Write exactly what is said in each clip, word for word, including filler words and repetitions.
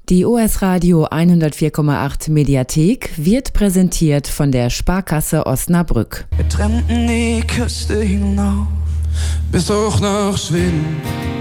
Die O S Radio hundertvier Komma acht Mediathek wird präsentiert von der Sparkasse Osnabrück. Wir trennten die Küste hinauf, bis hoch nach Schweden.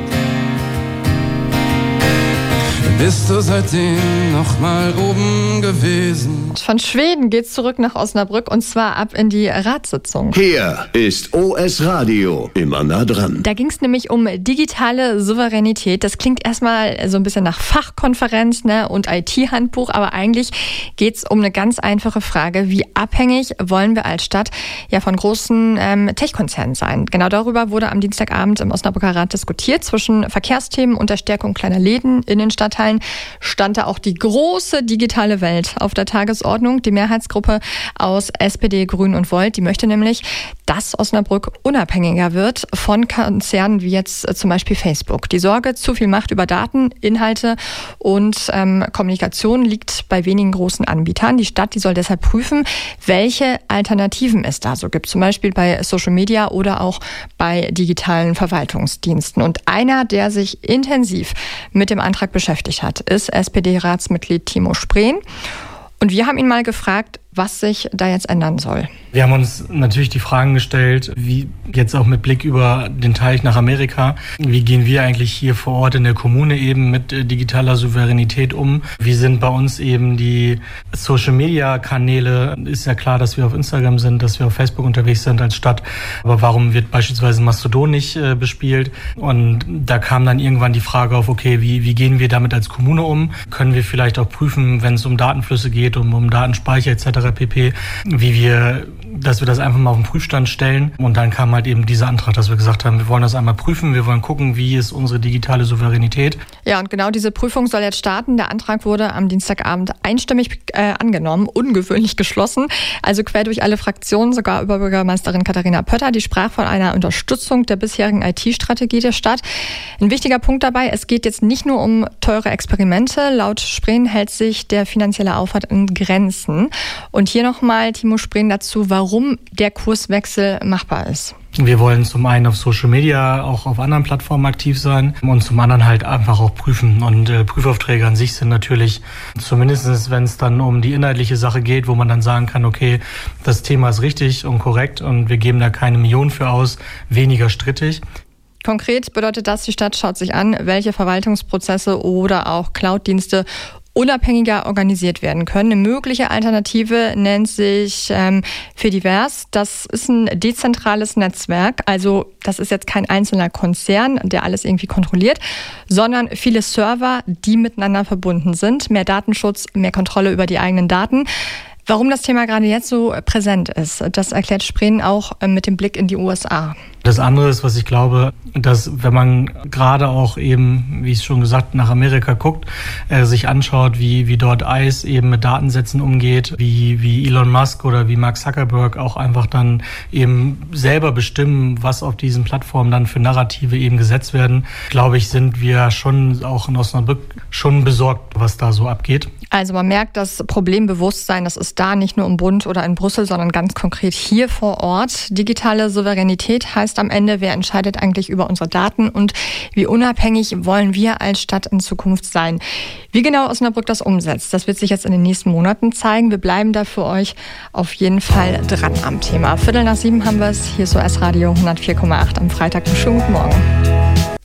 Bist du seitdem noch mal oben gewesen? Von Schweden geht's zurück nach Osnabrück und zwar ab in die Ratssitzung. Hier ist O S Radio, immer nah dran. Da ging's nämlich um digitale Souveränität. Das klingt erstmal so ein bisschen nach Fachkonferenz, ne, und I T-Handbuch, aber eigentlich geht's um eine ganz einfache Frage. Wie abhängig wollen wir als Stadt ja von großen ähm, Tech-Konzernen sein? Genau darüber wurde am Dienstagabend im Osnabrücker Rat diskutiert. Zwischen Verkehrsthemen und der Stärkung kleiner Läden in den Stadtteilen stand da auch die große digitale Welt auf der Tagesordnung. Die Mehrheitsgruppe aus S P D, Grünen und Volt, die möchte nämlich, dass Osnabrück unabhängiger wird von Konzernen wie jetzt zum Beispiel Facebook. Die Sorge, zu viel Macht über Daten, Inhalte und ähm, Kommunikation liegt bei wenigen großen Anbietern. Die Stadt, die soll deshalb prüfen, welche Alternativen es da so gibt. Zum Beispiel bei Social Media oder auch bei digitalen Verwaltungsdiensten. Und einer, der sich intensiv mit dem Antrag beschäftigt hat, ist S P D-Ratsmitglied Timo Spreen. Und wir haben ihn mal gefragt, was sich da jetzt ändern soll. Wir haben uns natürlich die Fragen gestellt, wie jetzt auch mit Blick über den Teich nach Amerika, wie gehen wir eigentlich hier vor Ort in der Kommune eben mit digitaler Souveränität um? Wie sind bei uns eben die Social-Media-Kanäle? Ist ja klar, dass wir auf Instagram sind, dass wir auf Facebook unterwegs sind als Stadt. Aber warum wird beispielsweise Mastodon nicht äh, bespielt? Und da kam dann irgendwann die Frage auf, okay, wie, wie gehen wir damit als Kommune um? Können wir vielleicht auch prüfen, wenn es um Datenflüsse geht, um, um Datenspeicher et cetera pp., wie wir, dass wir das einfach mal auf den Prüfstand stellen. Und dann kam halt eben dieser Antrag, dass wir gesagt haben, wir wollen das einmal prüfen, wir wollen gucken, wie ist unsere digitale Souveränität. Ja, und genau diese Prüfung soll jetzt starten. Der Antrag wurde am Dienstagabend einstimmig äh, angenommen, ungewöhnlich geschlossen. Also quer durch alle Fraktionen, sogar Oberbürgermeisterin Katharina Pötter, die sprach von einer Unterstützung der bisherigen I T-Strategie der Stadt. Ein wichtiger Punkt dabei, es geht jetzt nicht nur um teure Experimente. Laut Spreen hält sich der finanzielle Aufwand in Grenzen. Und hier nochmal Timo Spreen dazu, warum der Kurswechsel machbar ist. Wir wollen zum einen auf Social Media, auch auf anderen Plattformen aktiv sein und zum anderen halt einfach auch prüfen. Und äh, Prüfaufträge an sich sind natürlich, zumindest wenn es dann um die inhaltliche Sache geht, wo man dann sagen kann, okay, das Thema ist richtig und korrekt und wir geben da keine Millionen für aus, weniger strittig. Konkret bedeutet das, die Stadt schaut sich an, welche Verwaltungsprozesse oder auch Cloud-Dienste unabhängiger organisiert werden können. Eine mögliche Alternative nennt sich ähm, Fedivers. Das ist ein dezentrales Netzwerk. Also das ist jetzt kein einzelner Konzern, der alles irgendwie kontrolliert, sondern viele Server, die miteinander verbunden sind. Mehr Datenschutz, mehr Kontrolle über die eigenen Daten. Warum das Thema gerade jetzt so präsent ist, das erklärt Spreen auch mit dem Blick in die U S A. Das andere ist, was ich glaube, dass wenn man gerade auch eben, wie ich schon gesagt, nach Amerika guckt, äh, sich anschaut, wie wie dort I C E eben mit Datensätzen umgeht, wie wie Elon Musk oder wie Mark Zuckerberg auch einfach dann eben selber bestimmen, was auf diesen Plattformen dann für Narrative eben gesetzt werden, glaube ich, sind wir schon auch in Osnabrück schon besorgt, was da so abgeht. Also man merkt das Problembewusstsein, das ist da nicht nur im Bund oder in Brüssel, sondern ganz konkret hier vor Ort. Digitale Souveränität heißt am Ende, wer entscheidet eigentlich über unsere Daten und wie unabhängig wollen wir als Stadt in Zukunft sein. Wie genau Osnabrück das umsetzt, das wird sich jetzt in den nächsten Monaten zeigen. Wir bleiben da für euch auf jeden Fall dran am Thema. Viertel nach sieben haben wir es. Hier ist O S Radio hundertvier Komma acht am Freitag. Schönen guten Morgen.